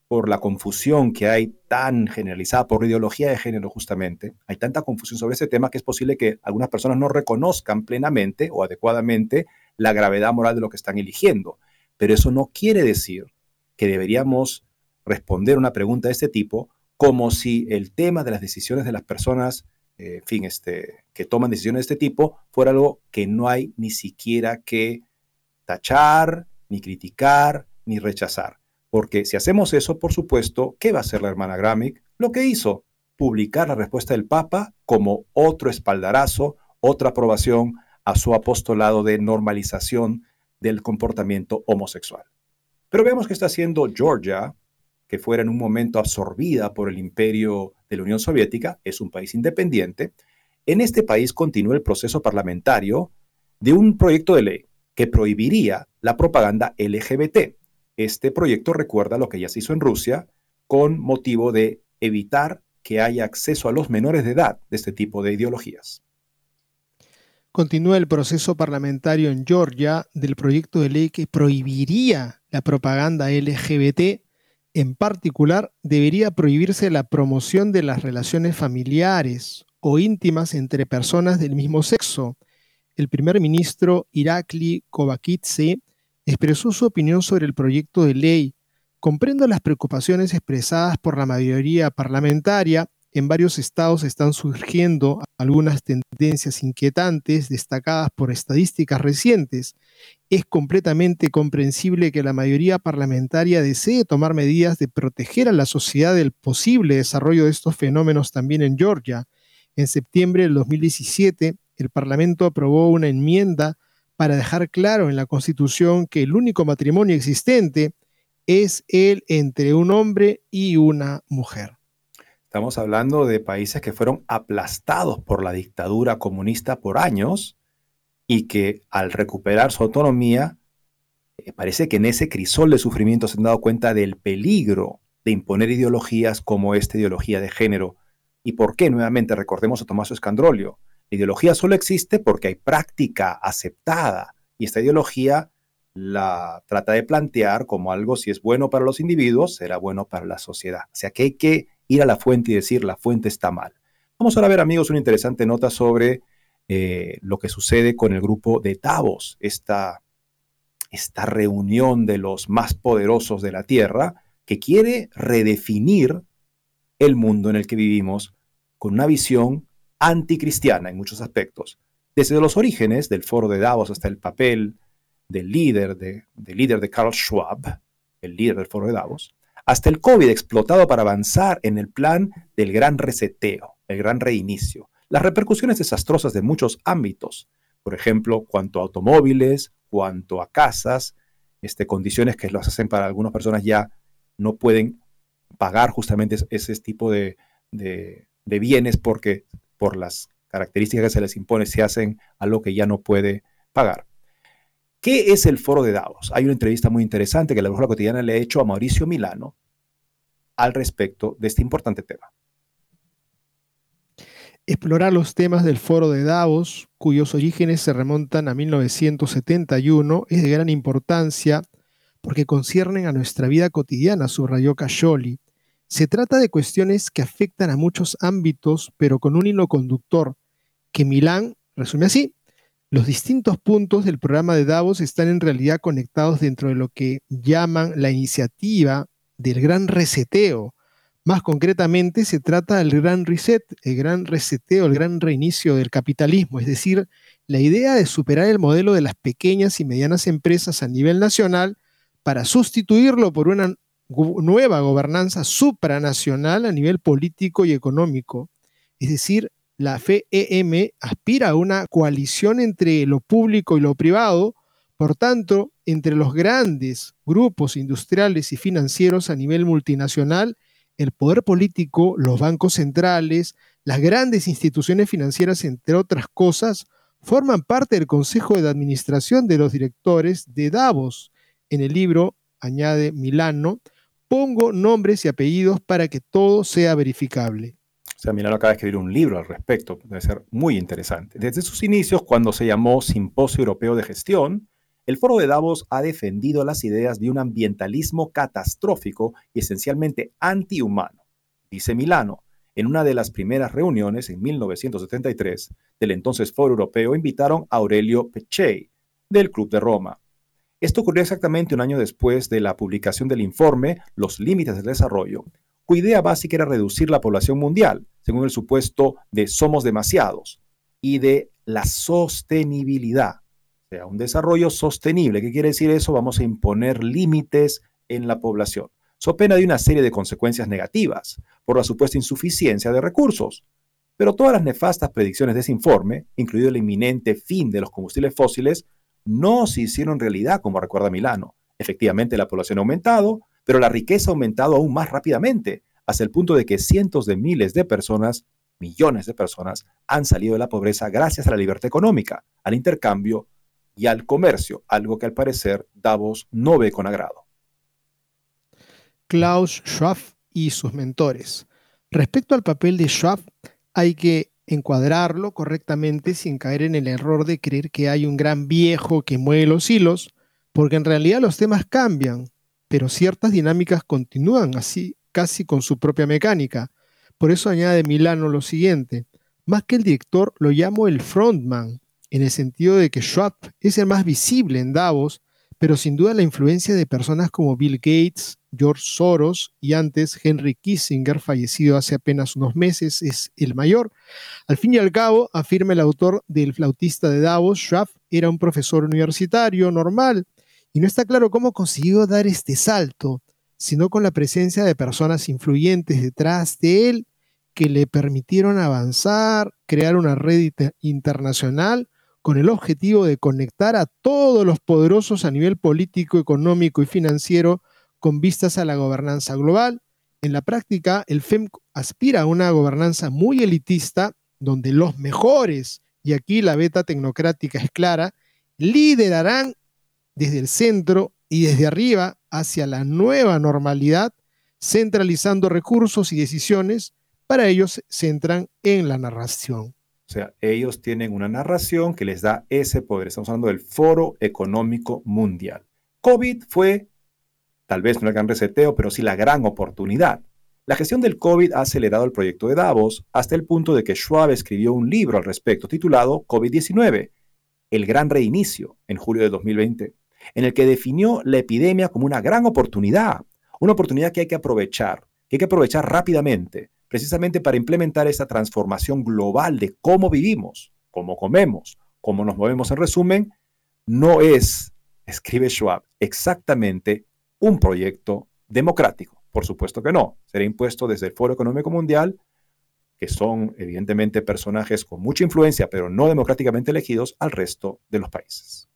por la confusión que hay tan generalizada, por ideología de género justamente, hay tanta confusión sobre ese tema que es posible que algunas personas no reconozcan plenamente o adecuadamente la gravedad moral de lo que están eligiendo. Pero eso no quiere decir que deberíamos responder una pregunta de este tipo como si el tema de las decisiones de las personas, eh, en fin, este, que toman decisiones de este tipo, fuera algo que no hay ni siquiera que tachar, ni criticar, ni rechazar. Porque si hacemos eso, por supuesto, ¿qué va a hacer la hermana Gramick? Lo que hizo, publicar la respuesta del Papa como otro espaldarazo, otra aprobación a su apostolado de normalización del comportamiento homosexual. Pero veamos qué está haciendo Georgia, que fuera en un momento absorbida por el imperio de la Unión Soviética, es un país independiente. En este país continúa el proceso parlamentario de un proyecto de ley que prohibiría la propaganda L G B T. Este proyecto recuerda lo que ya se hizo en Rusia con motivo de evitar que haya acceso a los menores de edad de este tipo de ideologías. Continúa el proceso parlamentario en Georgia del proyecto de ley que prohibiría la propaganda L G B T. En particular, debería prohibirse la promoción de las relaciones familiares o íntimas entre personas del mismo sexo. El primer ministro Irakli Kovakidze expresó su opinión sobre el proyecto de ley. Comprendo las preocupaciones expresadas por la mayoría parlamentaria. En varios estados están surgiendo algunas tendencias inquietantes destacadas por estadísticas recientes. Es completamente comprensible que la mayoría parlamentaria desee tomar medidas de proteger a la sociedad del posible desarrollo de estos fenómenos también en Georgia. En septiembre del dos mil diecisiete, el Parlamento aprobó una enmienda para dejar claro en la Constitución que el único matrimonio existente es el entre un hombre y una mujer. Estamos hablando de países que fueron aplastados por la dictadura comunista por años y que al recuperar su autonomía, eh, parece que en ese crisol de sufrimiento se han dado cuenta del peligro de imponer ideologías como esta ideología de género. ¿Y por qué? Nuevamente recordemos a Tommaso Scandrolio. La ideología solo existe porque hay práctica aceptada y esta ideología la trata de plantear como algo, si es bueno para los individuos, será bueno para la sociedad. O sea que hay que ir a la fuente y decir la fuente está mal. Vamos ahora a ver, amigos, una interesante nota sobre eh, lo que sucede con el grupo de Davos, esta, esta reunión de los más poderosos de la Tierra que quiere redefinir el mundo en el que vivimos con una visión anticristiana en muchos aspectos. Desde los orígenes del foro de Davos hasta el papel del líder de, del líder de Karl Schwab, el líder del foro de Davos, hasta el COVID explotado para avanzar en el plan del gran reseteo, el gran reinicio. Las repercusiones desastrosas de muchos ámbitos, por ejemplo, cuanto a automóviles, cuanto a casas, este, condiciones que los hacen para algunas personas ya no pueden pagar justamente ese tipo de, de, de bienes porque por las características que se les impone se hacen algo que ya no puede pagar. ¿Qué es el foro de Davos? Hay una entrevista muy interesante que la Brújula Cotidiana le ha hecho a Mauricio Milano al respecto de este importante tema. Explorar los temas del foro de Davos, cuyos orígenes se remontan a mil novecientos setenta y uno, es de gran importancia porque conciernen a nuestra vida cotidiana, subrayó Cascioli. Se trata de cuestiones que afectan a muchos ámbitos, pero con un hilo conductor, que Milán resume así. Los distintos puntos del programa de Davos están en realidad conectados dentro de lo que llaman la iniciativa del gran reseteo. Más concretamente, se trata del gran reset, el gran reseteo, el gran reinicio del capitalismo, es decir, la idea de superar el modelo de las pequeñas y medianas empresas a nivel nacional para sustituirlo por una nueva gobernanza supranacional a nivel político y económico. Es decir, la F E M aspira a una coalición entre lo público y lo privado, por tanto, entre los grandes grupos industriales y financieros a nivel multinacional, el poder político, los bancos centrales, las grandes instituciones financieras, entre otras cosas, forman parte del Consejo de Administración de los Directores de Davos. En el libro, añade Milano, pongo nombres y apellidos para que todo sea verificable. O sea, Milano acaba de escribir un libro al respecto, debe ser muy interesante. Desde sus inicios, cuando se llamó Simposio Europeo de Gestión, el Foro de Davos ha defendido las ideas de un ambientalismo catastrófico y esencialmente antihumano. Dice Milano, en una de las primeras reuniones en mil novecientos setenta y tres del entonces Foro Europeo invitaron a Aurelio Peccei, del Club de Roma. Esto ocurrió exactamente un año después de la publicación del informe Los Límites del Desarrollo, cuya idea básica era reducir la población mundial, según el supuesto de somos demasiados, y de la sostenibilidad. O sea, un desarrollo sostenible. ¿Qué quiere decir eso? Vamos a imponer límites en la población, so pena de una serie de consecuencias negativas por la supuesta insuficiencia de recursos. Pero todas las nefastas predicciones de ese informe, incluido el inminente fin de los combustibles fósiles, no se hicieron realidad, como recuerda Milano. Efectivamente, la población ha aumentado, pero la riqueza ha aumentado aún más rápidamente, hasta el punto de que cientos de miles de personas, millones de personas, han salido de la pobreza gracias a la libertad económica, al intercambio y al comercio, algo que al parecer Davos no ve con agrado. Klaus Schwab y sus mentores. Respecto al papel de Schwab, hay que encuadrarlo correctamente sin caer en el error de creer que hay un gran viejo que mueve los hilos, porque en realidad los temas cambian, pero ciertas dinámicas continúan así, casi con su propia mecánica. Por eso añade Milano lo siguiente: más que el director, lo llamo el frontman, en el sentido de que Schwab es el más visible en Davos, pero sin duda la influencia de personas como Bill Gates, George Soros y antes Henry Kissinger, fallecido hace apenas unos meses, es el mayor. Al fin y al cabo, afirma el autor del Flautista de Davos, Schwab era un profesor universitario normal y no está claro cómo consiguió dar este salto, sino con la presencia de personas influyentes detrás de él que le permitieron avanzar, crear una red internacional con el objetivo de conectar a todos los poderosos a nivel político, económico y financiero con vistas a la gobernanza global. En la práctica, el F E M aspira a una gobernanza muy elitista, donde los mejores, y aquí la beta tecnocrática es clara, liderarán desde el centro y desde arriba hacia la nueva normalidad, centralizando recursos y decisiones. Para ellos se centran en la narración. O sea, ellos tienen una narración que les da ese poder. Estamos hablando del Foro Económico Mundial. COVID fue, tal vez no el gran reseteo, pero sí la gran oportunidad. La gestión del COVID ha acelerado el proyecto de Davos hasta el punto de que Schwab escribió un libro al respecto titulado COVID diecinueve, El Gran Reinicio, en julio de dos mil veinte, en el que definió la epidemia como una gran oportunidad, una oportunidad que hay que aprovechar, que hay que aprovechar rápidamente, precisamente para implementar esta transformación global de cómo vivimos, cómo comemos, cómo nos movemos. En resumen, no es, escribe Schwab, exactamente un proyecto democrático. Por supuesto que no. Será impuesto desde el Foro Económico Mundial, que son evidentemente personajes con mucha influencia, pero no democráticamente elegidos, al resto de los países.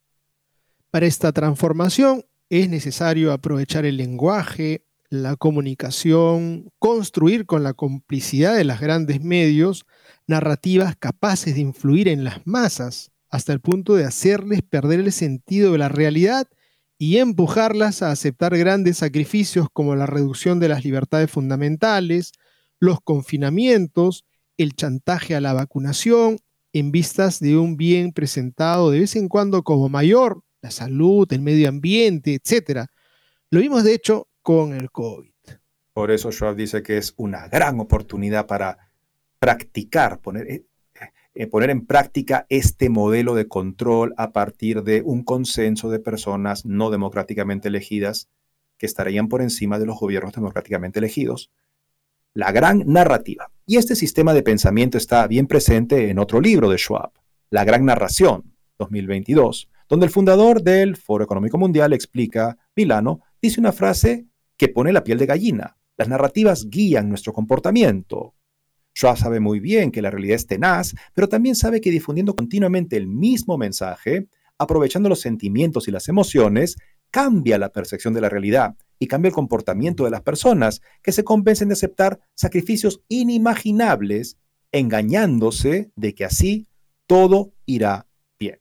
Para esta transformación es necesario aprovechar el lenguaje, la comunicación, construir con la complicidad de los grandes medios narrativas capaces de influir en las masas hasta el punto de hacerles perder el sentido de la realidad y empujarlas a aceptar grandes sacrificios como la reducción de las libertades fundamentales, los confinamientos, el chantaje a la vacunación, en vistas de un bien presentado de vez en cuando como mayor, la salud, el medio ambiente, etcétera. Lo vimos de hecho con el COVID. Por eso Schwab dice que es una gran oportunidad para practicar, poner, eh, poner en práctica este modelo de control a partir de un consenso de personas no democráticamente elegidas que estarían por encima de los gobiernos democráticamente elegidos. La gran narrativa. Y este sistema de pensamiento está bien presente en otro libro de Schwab, La Gran Narración, dos mil veintidós, donde el fundador del Foro Económico Mundial explica, Milano, dice una frase que pone la piel de gallina. Las narrativas guían nuestro comportamiento. Schwab sabe muy bien que la realidad es tenaz, pero también sabe que difundiendo continuamente el mismo mensaje, aprovechando los sentimientos y las emociones, cambia la percepción de la realidad y cambia el comportamiento de las personas que se convencen de aceptar sacrificios inimaginables, engañándose de que así todo irá bien.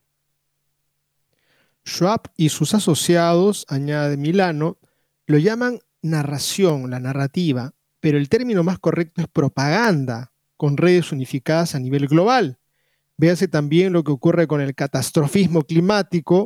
Schwab y sus asociados, añade Milano, lo llaman narración, la narrativa, pero el término más correcto es propaganda, con redes unificadas a nivel global. Véase también lo que ocurre con el catastrofismo climático,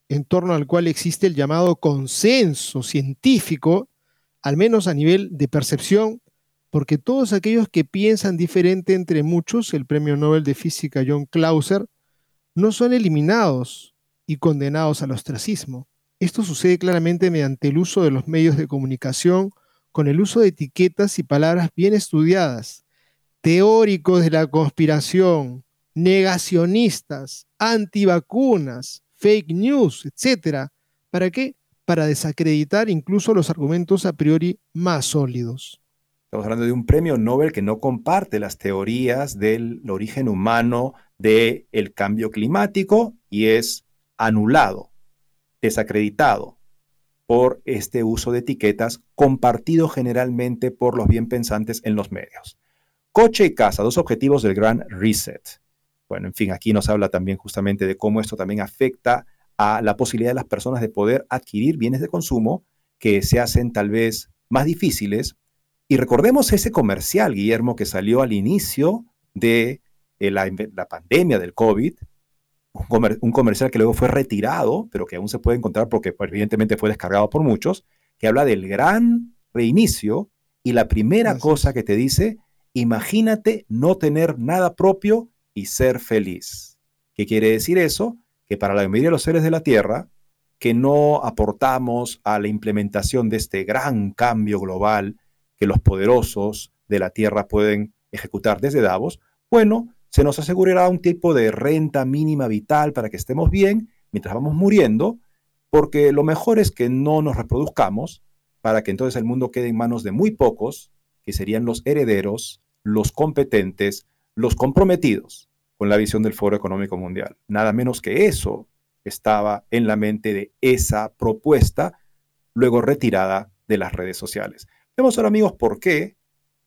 en torno al cual existe el llamado consenso científico, al menos a nivel de percepción, porque todos aquellos que piensan diferente, entre muchos, el premio Nobel de Física John Clauser, no son eliminados y condenados al ostracismo. Esto sucede claramente mediante el uso de los medios de comunicación, con el uso de etiquetas y palabras bien estudiadas. Teóricos de la conspiración, negacionistas, antivacunas, fake news, etcétera. ¿Para qué? Para desacreditar incluso los argumentos a priori más sólidos. Estamos hablando de un premio Nobel que no comparte las teorías del origen humano del cambio climático y es anulado, desacreditado por este uso de etiquetas compartido generalmente por los bien pensantes en los medios. Coche y casa, dos objetivos del Gran Reset. Bueno, en fin, aquí nos habla también justamente de cómo esto también afecta a la posibilidad de las personas de poder adquirir bienes de consumo que se hacen tal vez más difíciles. Y recordemos ese comercial, Guillermo, que salió al inicio de la, la pandemia del COVID, un, comer, un comercial que luego fue retirado, pero que aún se puede encontrar porque pues, evidentemente fue descargado por muchos, que habla del gran reinicio y la primera Gracias. cosa que te dice, imagínate no tener nada propio y ser feliz. ¿Qué quiere decir eso? Que para la mayoría de los seres de la Tierra, que no aportamos a la implementación de este gran cambio global que los poderosos de la Tierra pueden ejecutar desde Davos, bueno, se nos asegurará un tipo de renta mínima vital para que estemos bien mientras vamos muriendo, porque lo mejor es que no nos reproduzcamos para que entonces el mundo quede en manos de muy pocos, que serían los herederos, los competentes, los comprometidos con la visión del Foro Económico Mundial. Nada menos que eso estaba en la mente de esa propuesta, luego retirada de las redes sociales. Vemos ahora, amigos, por qué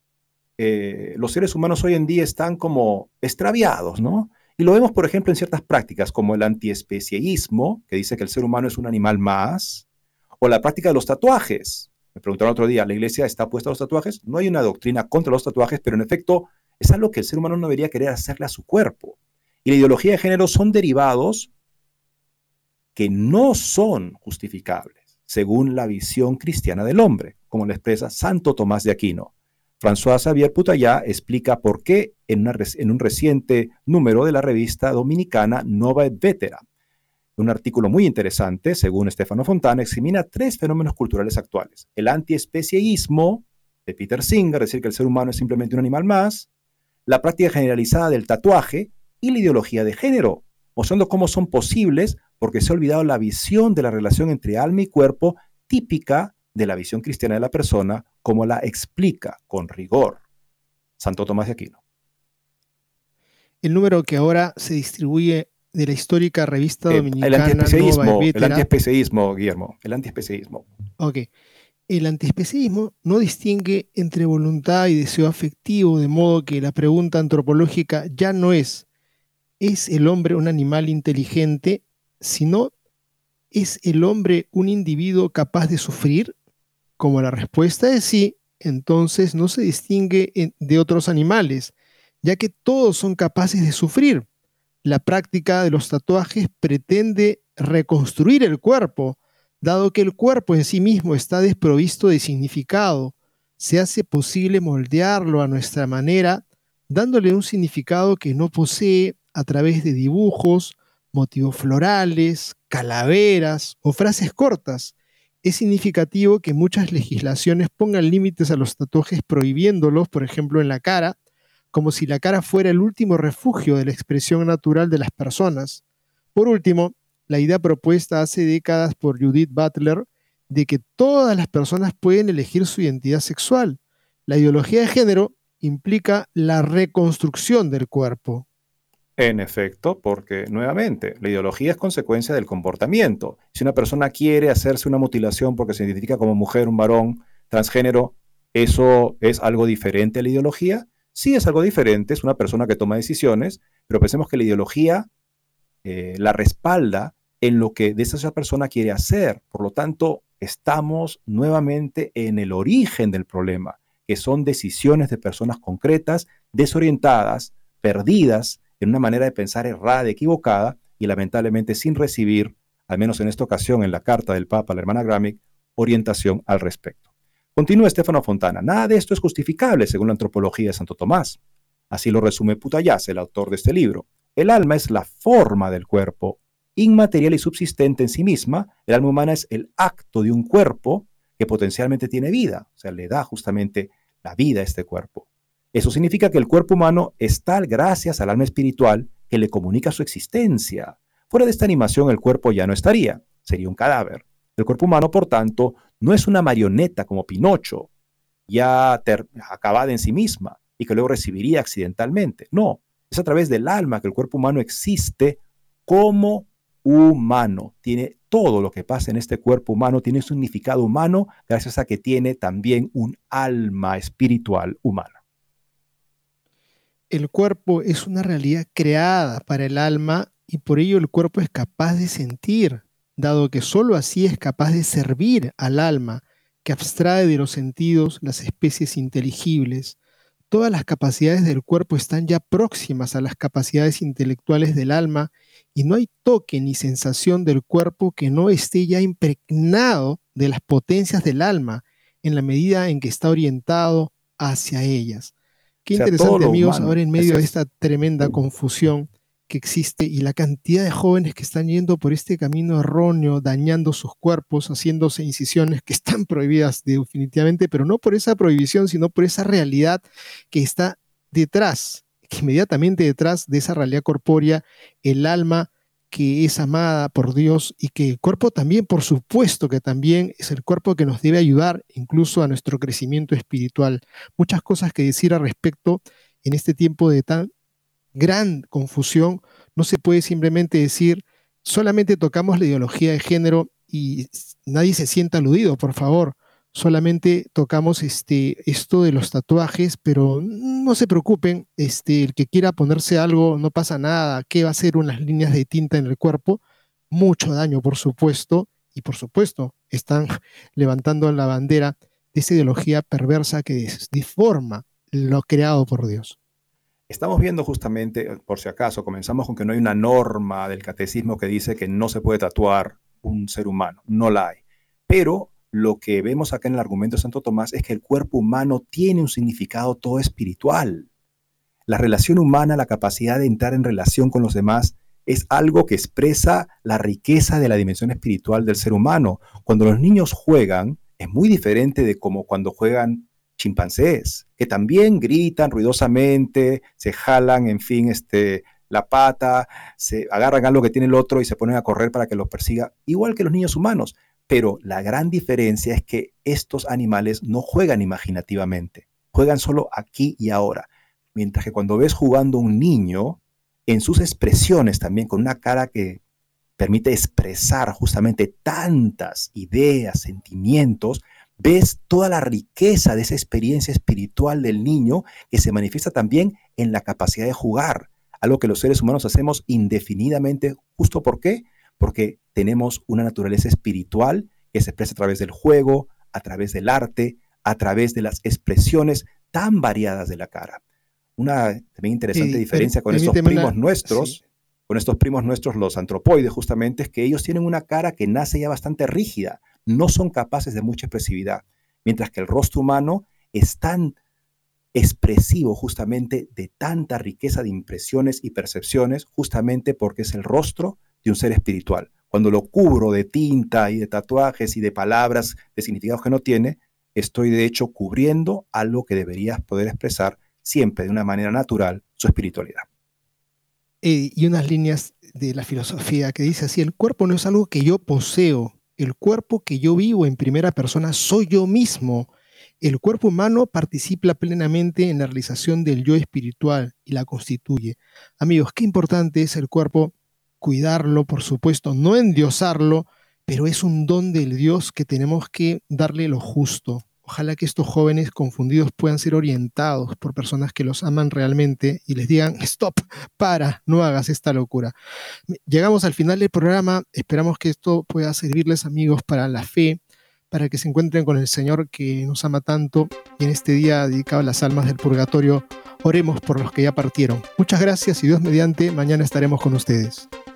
eh, los seres humanos hoy en día están como extraviados, ¿no? Y lo vemos, por ejemplo, en ciertas prácticas como el antiespecieísmo, que dice que el ser humano es un animal más, o la práctica de los tatuajes. Me preguntaron otro día, ¿la iglesia está opuesta a los tatuajes? No hay una doctrina contra los tatuajes, pero en efecto es algo que el ser humano no debería querer hacerle a su cuerpo. Y la ideología de género son derivados que no son justificables, según la visión cristiana del hombre, como lo expresa Santo Tomás de Aquino. François Xavier Putayá explica por qué en, una, en un reciente número de la revista dominicana Nova et Vetera. Un artículo muy interesante, según Stefano Fontana, examina tres fenómenos culturales actuales. El antiespecieísmo de Peter Singer, es decir, que el ser humano es simplemente un animal más, la práctica generalizada del tatuaje y la ideología de género, mostrando cómo son posibles porque se ha olvidado la visión de la relación entre alma y cuerpo típica de la visión cristiana de la persona, como la explica con rigor Santo Tomás de Aquino. El número que ahora se distribuye de la histórica revista eh, dominicana el antiespecieísmo, Nova et Vetera, el antiespecieísmo, Guillermo, el antiespecieísmo. Ok. El antiespecismo no distingue entre voluntad y deseo afectivo, de modo que la pregunta antropológica ya no es ¿es el hombre un animal inteligente?, sino ¿es el hombre un individuo capaz de sufrir? Como la respuesta es sí, entonces no se distingue de otros animales, ya que todos son capaces de sufrir. La práctica de los tatuajes pretende reconstruir el cuerpo, dado que el cuerpo en sí mismo está desprovisto de significado. Se hace posible moldearlo a nuestra manera, dándole un significado que no posee a través de dibujos, motivos florales, calaveras o frases cortas. Es significativo que muchas legislaciones pongan límites a los tatuajes prohibiéndolos, por ejemplo en la cara, como si la cara fuera el último refugio de la expresión natural de las personas. Por último, la idea propuesta hace décadas por Judith Butler de que todas las personas pueden elegir su identidad sexual. La ideología de género implica la reconstrucción del cuerpo. En efecto, porque nuevamente, la ideología es consecuencia del comportamiento. Si una persona quiere hacerse una mutilación porque se identifica como mujer, un varón, transgénero, ¿eso es algo diferente a la ideología? Sí, es algo diferente, es una persona que toma decisiones, pero pensemos que la ideología eh, la respalda en lo que esa persona quiere hacer. Por lo tanto, estamos nuevamente en el origen del problema, que son decisiones de personas concretas, desorientadas, perdidas, en una manera de pensar errada, equivocada, y lamentablemente sin recibir al menos en esta ocasión en la carta del Papa a la hermana Gramick, orientación al respecto. Continúa Stefano Fontana. Nada de esto es justificable según la antropología de Santo Tomás. Así lo resume Putayaz, el autor de este libro. El alma es la forma del cuerpo, inmaterial y subsistente en sí misma. El alma humana es el acto de un cuerpo que potencialmente tiene vida, o sea, le da justamente la vida a este cuerpo. Eso significa que el cuerpo humano es tal gracias al alma espiritual que le comunica su existencia. Fuera de esta animación, el cuerpo ya no estaría, sería un cadáver. El cuerpo humano, por tanto, no es una marioneta como Pinocho, ya ter- acabada en sí misma y que luego recibiría accidentalmente. No, es a través del alma que el cuerpo humano existe como humano. Tiene todo lo que pasa en este cuerpo humano, tiene un significado humano gracias a que tiene también un alma espiritual humana. El cuerpo es una realidad creada para el alma y por ello el cuerpo es capaz de sentir, dado que sólo así es capaz de servir al alma, que abstrae de los sentidos las especies inteligibles. Todas las capacidades del cuerpo están ya próximas a las capacidades intelectuales del alma y no hay toque ni sensación del cuerpo que no esté ya impregnado de las potencias del alma en la medida en que está orientado hacia ellas. Qué O sea, interesante, todo lo amigos, humano. ahora en medio Ese de es. esta tremenda confusión que existe y la cantidad de jóvenes que están yendo por este camino erróneo, dañando sus cuerpos, haciéndose incisiones que están prohibidas definitivamente, pero no por esa prohibición, sino por esa realidad que está detrás, que inmediatamente detrás de esa realidad corpórea, el alma que es amada por Dios y que el cuerpo también, por supuesto que también es el cuerpo que nos debe ayudar incluso a nuestro crecimiento espiritual. Muchas cosas que decir al respecto en este tiempo de tan gran confusión. No se puede simplemente decir, solamente tocamos la ideología de género y nadie se sienta aludido, por favor. Solamente tocamos este, esto de los tatuajes, pero no se preocupen, este, el que quiera ponerse algo no pasa nada. ¿Qué va a hacer unas líneas de tinta en el cuerpo? Mucho daño, por supuesto, y por supuesto están levantando la bandera de esa ideología perversa que deforma lo creado por Dios. Estamos viendo justamente, por si acaso, comenzamos con que no hay una norma del catecismo que dice que no se puede tatuar un ser humano, no la hay. Pero lo que vemos acá en el argumento de Santo Tomás es que el cuerpo humano tiene un significado todo espiritual. La relación humana, la capacidad de entrar en relación con los demás, es algo que expresa la riqueza de la dimensión espiritual del ser humano. Cuando los niños juegan, es muy diferente de como cuando juegan chimpancés, que también gritan ruidosamente, se jalan, en fin, este, la pata, se agarran algo que tiene el otro y se ponen a correr para que los persiga, igual que los niños humanos. Pero la gran diferencia es que estos animales no juegan imaginativamente, juegan solo aquí y ahora. Mientras que cuando ves jugando un niño, en sus expresiones también, con una cara que permite expresar justamente tantas ideas, sentimientos, ves toda la riqueza de esa experiencia espiritual del niño que se manifiesta también en la capacidad de jugar, algo que los seres humanos hacemos indefinidamente. ¿Justo por qué? Porque tenemos una naturaleza espiritual que se expresa a través del juego, a través del arte, a través de las expresiones tan variadas de la cara. Una también interesante Sí, diferencia con per- estos permíteme primos una- nuestros, sí. con estos primos nuestros, los antropoides, justamente, es que ellos tienen una cara que nace ya bastante rígida, no son capaces de mucha expresividad, mientras que el rostro humano es tan expresivo justamente de tanta riqueza de impresiones y percepciones, justamente porque es el rostro de un ser espiritual. Cuando lo cubro de tinta y de tatuajes y de palabras de significados que no tiene, estoy de hecho cubriendo algo que debería poder expresar siempre de una manera natural su espiritualidad. Eh, y unas líneas de la filosofía que dice así: el cuerpo no es algo que yo poseo, el cuerpo que yo vivo en primera persona soy yo mismo. El cuerpo humano participa plenamente en la realización del yo espiritual y la constituye. Amigos, qué importante es el cuerpo, cuidarlo, por supuesto, no endiosarlo, pero es un don del Dios que tenemos que darle lo justo. Ojalá que estos jóvenes confundidos puedan ser orientados por personas que los aman realmente y les digan: stop, para, no hagas esta locura. Llegamos al final del programa, esperamos que esto pueda servirles, amigos, para la fe, para que se encuentren con el Señor que nos ama tanto, y en este día dedicado a las almas del purgatorio, oremos por los que ya partieron. Muchas gracias y Dios mediante, mañana estaremos con ustedes.